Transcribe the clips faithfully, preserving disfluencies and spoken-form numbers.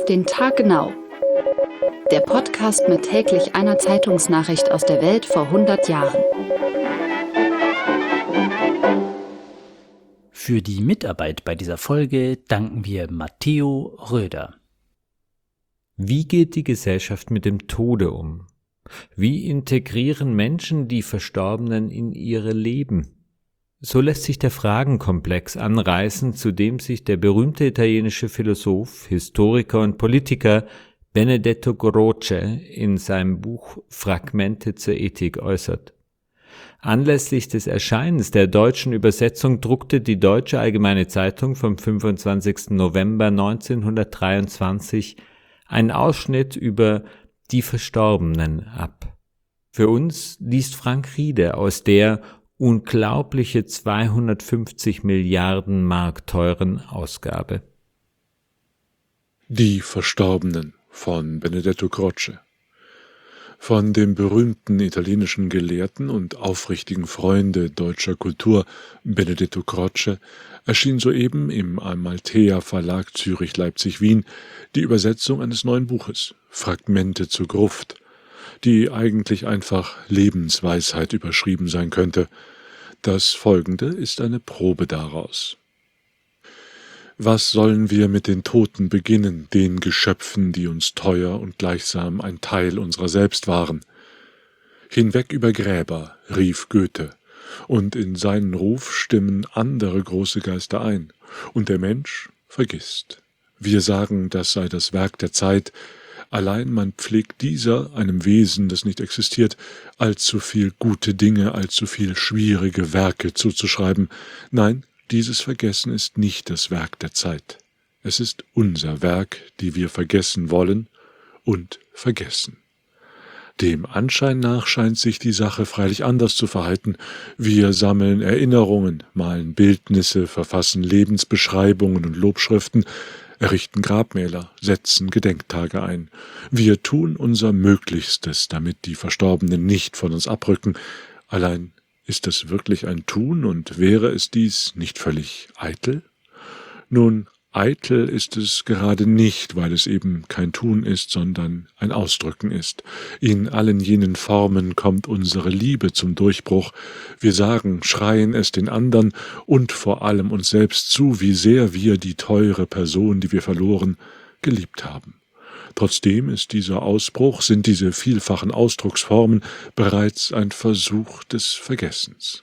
den Tag genau. Der Podcast mit täglich einer Zeitungsnachricht aus der Welt vor hundert Jahren. Für die Mitarbeit bei dieser Folge danken wir Matteo Röder. Wie geht die Gesellschaft mit dem Tode um? Wie integrieren Menschen die Verstorbenen in ihre Leben? So lässt sich der Fragenkomplex anreißen, zu dem sich der berühmte italienische Philosoph, Historiker und Politiker Benedetto Croce in seinem Buch Fragmente zur Ethik äußert. Anlässlich des Erscheinens der deutschen Übersetzung druckte die Deutsche Allgemeine Zeitung vom fünfundzwanzigsten November neunzehnhundertdreiundzwanzig einen Ausschnitt über die Verstorbenen ab. Für uns liest Frank Riede aus der unglaubliche zweihundertfünfzig Milliarden Mark teuren Ausgabe. Die Verstorbenen von Benedetto Croce. Von dem berühmten italienischen Gelehrten und aufrichtigen Freunde deutscher Kultur Benedetto Croce erschien soeben im Amalthea Verlag Zürich-Leipzig-Wien die Übersetzung eines neuen Buches, Fragmente zur Gruft, die eigentlich einfach Lebensweisheit überschrieben sein könnte. Das Folgende ist eine Probe daraus. Was sollen wir mit den Toten beginnen, den Geschöpfen, die uns teuer und gleichsam ein Teil unserer selbst waren? Hinweg über Gräber, rief Goethe, und in seinen Ruf stimmen andere große Geister ein, und der Mensch vergisst. Wir sagen, das sei das Werk der Zeit, allein man pflegt dieser, einem Wesen, das nicht existiert, allzu viel gute Dinge, allzu viel schwierige Werke zuzuschreiben. Nein, dieses Vergessen ist nicht das Werk der Zeit. Es ist unser Werk, die wir vergessen wollen und vergessen. Dem Anschein nach scheint sich die Sache freilich anders zu verhalten. Wir sammeln Erinnerungen, malen Bildnisse, verfassen Lebensbeschreibungen und Lobschriften, errichten Grabmäler, setzen Gedenktage ein. Wir tun unser Möglichstes, damit die Verstorbenen nicht von uns abrücken. Allein ist es wirklich ein Tun, und wäre es dies nicht völlig eitel? Nun, eitel ist es gerade nicht, weil es eben kein Tun ist, sondern ein Ausdrücken ist. In allen jenen Formen kommt unsere Liebe zum Durchbruch. Wir sagen, schreien es den anderen und vor allem uns selbst zu, wie sehr wir die teure Person, die wir verloren, geliebt haben. Trotzdem ist dieser Ausbruch, sind diese vielfachen Ausdrucksformen bereits ein Versuch des Vergessens.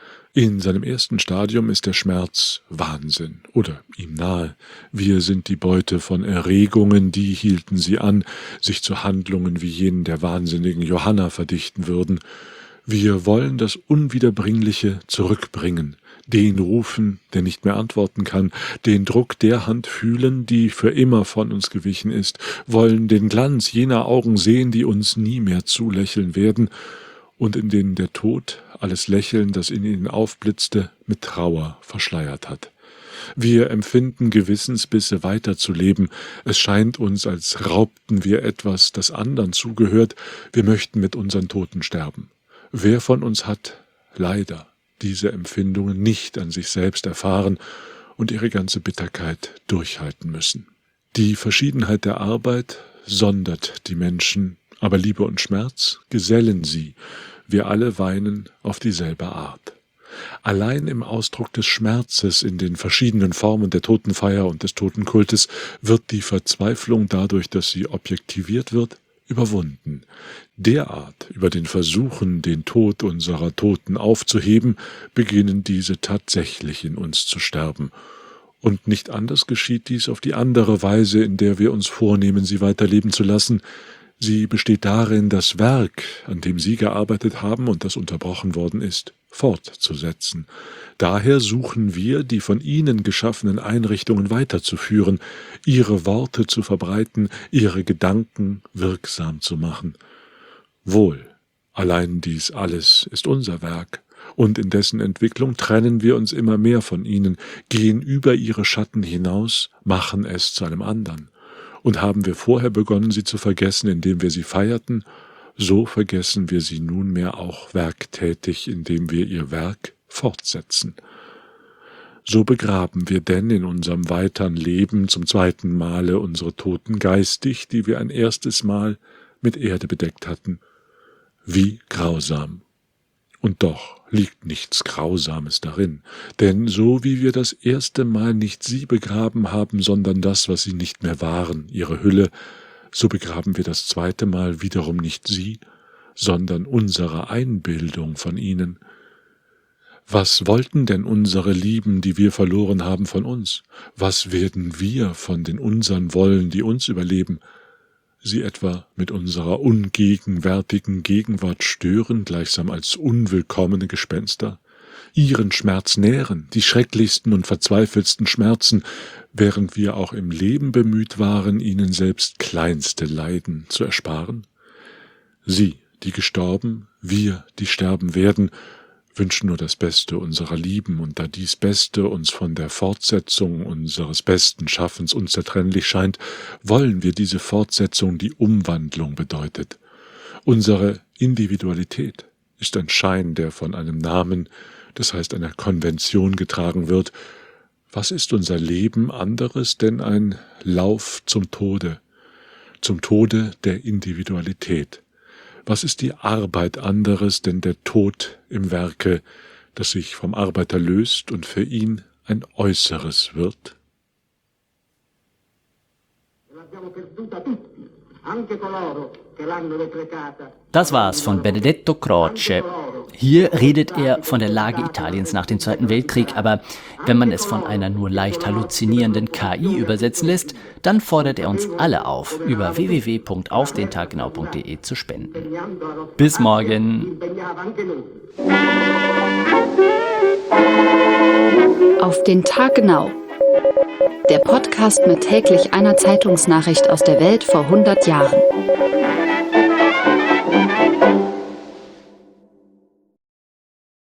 In seinem ersten Stadium ist der Schmerz Wahnsinn oder ihm nahe. Wir sind die Beute von Erregungen, die hielten sie an, sich zu Handlungen wie jenen der wahnsinnigen Johanna verdichten würden. Wir wollen das Unwiederbringliche zurückbringen, den rufen, der nicht mehr antworten kann, den Druck der Hand fühlen, die für immer von uns gewichen ist, wollen den Glanz jener Augen sehen, die uns nie mehr zulächeln werden und in denen der Tod alles Lächeln, das in ihnen aufblitzte, mit Trauer verschleiert hat. Wir empfinden Gewissensbisse weiterzuleben. Es scheint uns, als raubten wir etwas, das anderen zugehört. Wir möchten mit unseren Toten sterben. Wer von uns hat, leider, diese Empfindungen nicht an sich selbst erfahren und ihre ganze Bitterkeit durchhalten müssen? Die Verschiedenheit der Arbeit sondert die Menschen, aber Liebe und Schmerz gesellen sie. Wir alle weinen auf dieselbe Art. Allein im Ausdruck des Schmerzes in den verschiedenen Formen der Totenfeier und des Totenkultes wird die Verzweiflung dadurch, dass sie objektiviert wird, überwunden. Derart über den Versuchen, den Tod unserer Toten aufzuheben, beginnen diese tatsächlich in uns zu sterben. Und nicht anders geschieht dies auf die andere Weise, in der wir uns vornehmen, sie weiterleben zu lassen. Sie besteht darin, das Werk, an dem Sie gearbeitet haben und das unterbrochen worden ist, fortzusetzen. Daher suchen wir, die von Ihnen geschaffenen Einrichtungen weiterzuführen, Ihre Worte zu verbreiten, Ihre Gedanken wirksam zu machen. Wohl, allein dies alles ist unser Werk, und in dessen Entwicklung trennen wir uns immer mehr von Ihnen, gehen über Ihre Schatten hinaus, machen es zu einem anderen. Und haben wir vorher begonnen, sie zu vergessen, indem wir sie feierten, so vergessen wir sie nunmehr auch werktätig, indem wir ihr Werk fortsetzen. so begraben wir denn in unserem weiteren Leben zum zweiten Male unsere Toten geistig, die wir ein erstes Mal mit Erde bedeckt hatten. Wie grausam! Und doch liegt nichts Grausames darin, denn so wie wir das erste Mal nicht sie begraben haben, sondern das, was sie nicht mehr waren, ihre Hülle, so begraben wir das zweite Mal wiederum nicht sie, sondern unsere Einbildung von ihnen. Was wollten denn unsere Lieben, die wir verloren haben, von uns? Was werden wir von den unsern wollen, die uns überleben? Sie etwa mit unserer ungegenwärtigen Gegenwart stören, gleichsam als unwillkommene Gespenster? Ihren Schmerz nähren, die schrecklichsten und verzweifeltsten Schmerzen, während wir auch im Leben bemüht waren, ihnen selbst kleinste Leiden zu ersparen? Sie, die gestorben, wir, die sterben werden, wünschen nur das Beste unserer Lieben, und da dies Beste uns von der Fortsetzung unseres besten Schaffens unzertrennlich scheint, wollen wir diese Fortsetzung, die Umwandlung bedeutet. Unsere Individualität ist ein Schein, der von einem Namen, das heißt einer Konvention, getragen wird. Was ist unser Leben anderes denn ein Lauf zum Tode, zum Tode der Individualität? Was ist die Arbeit anderes denn der Tod im Werke, das sich vom Arbeiter löst und für ihn ein Äußeres wird? Das war's von Benedetto Croce. Hier redet er von der Lage Italiens nach dem Zweiten Weltkrieg, aber wenn man es von einer nur leicht halluzinierenden K I übersetzen lässt, dann fordert er uns alle auf, über w w w punkt auf den tag genau punkt d e zu spenden. Bis morgen! Auf den Tag genau. Der Podcast mit täglich einer Zeitungsnachricht aus der Welt vor hundert Jahren.